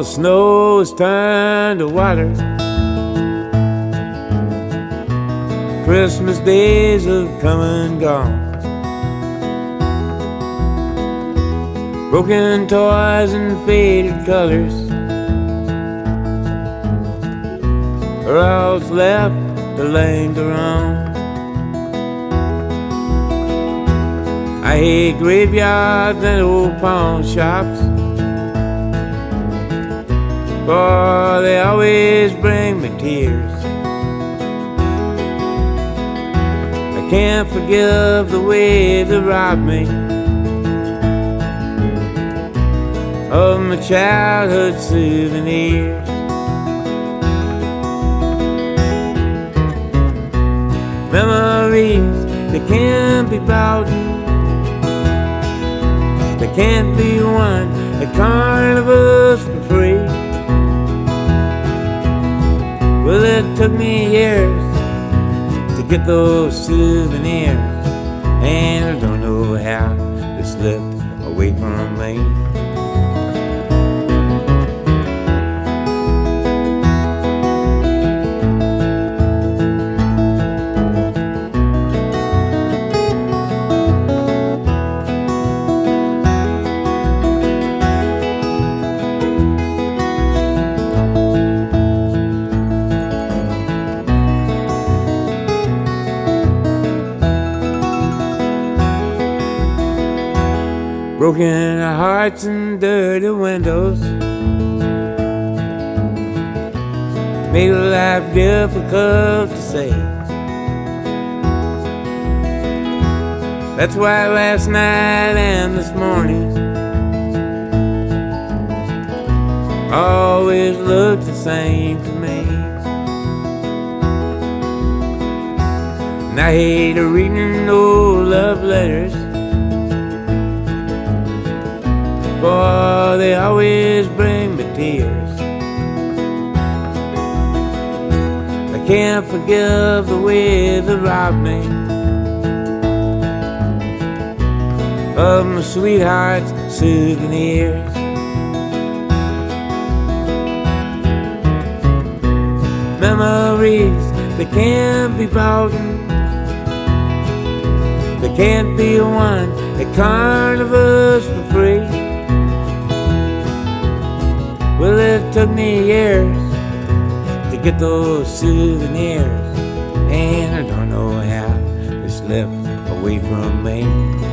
the snow has turned to water. Christmas days have come and gone. Broken toys and faded colors are all that's left to linger on. I hate graveyards and old pawn shops, for they always bring me tears. I can't forgive the way they robbed me of my childhood souvenirs. Memories, they can't be bought, they can't be won at carnivals for free. Well, it took me years to get those souvenirs, and I don't know how they slipped away from me. Broken hearts and dirty windows make life difficult to say. That's why last night and this morning always look the same to me. And I hate reading old love letters, for they always bring me tears. I can't forgive the way they robbed me of my sweetheart's souvenirs. Memories, they can't be bought, they can't be won at carnivals for free. Well, it took me years to get those souvenirs, and I don't know how they slipped away from me.